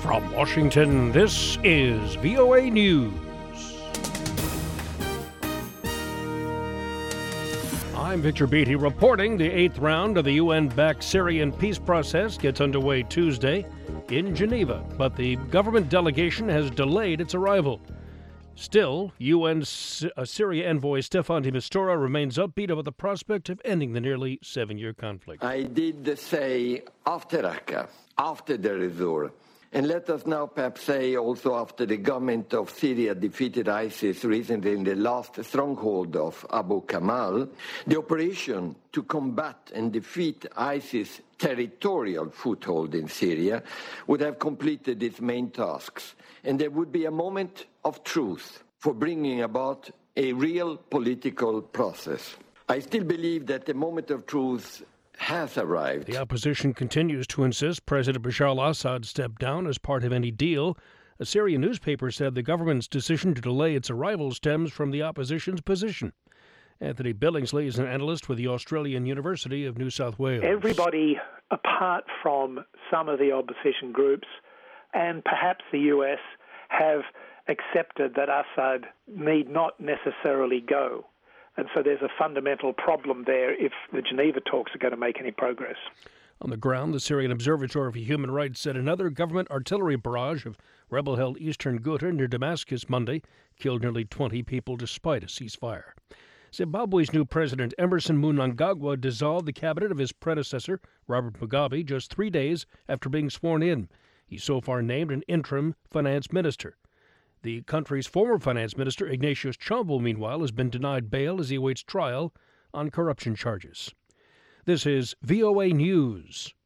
From Washington, this is VOA News. I'm Victor Beatty reporting the 8th round of the UN-backed Syrian peace process gets underway Tuesday in Geneva, but the government delegation has delayed its arrival. Still, UN Syria envoy Staffan de Mistura remains upbeat about the prospect of ending the nearly 7-year conflict. I did say after Raqqa, after the resort, and let us now perhaps say also after the government of Syria defeated ISIS recently in the last stronghold of Abu Kamal, the operation to combat and defeat ISIS' territorial foothold in Syria would have completed its main tasks, and there would be a moment of truth for bringing about a real political process. I still believe that the moment of truth has arrived. The opposition continues to insist President Bashar al-Assad step down as part of any deal. A Syrian newspaper said the government's decision to delay its arrival stems from the opposition's position. Anthony Billingsley is an analyst with the Australian University of New South Wales. Everybody, apart from some of the opposition groups and perhaps the US, have accepted that Assad need not necessarily go. And so there's a fundamental problem there if the Geneva talks are going to make any progress. On the ground, the Syrian Observatory for Human Rights said another government artillery barrage of rebel-held eastern Ghouta near Damascus Monday killed nearly 20 people despite a ceasefire. Zimbabwe's new president, Emmerson Mnangagwa, dissolved the cabinet of his predecessor, Robert Mugabe, just 3 days after being sworn in. He's so far named an interim finance minister. The country's former finance minister, Ignatius Chombo, meanwhile, has been denied bail as he awaits trial on corruption charges. This is VOA News.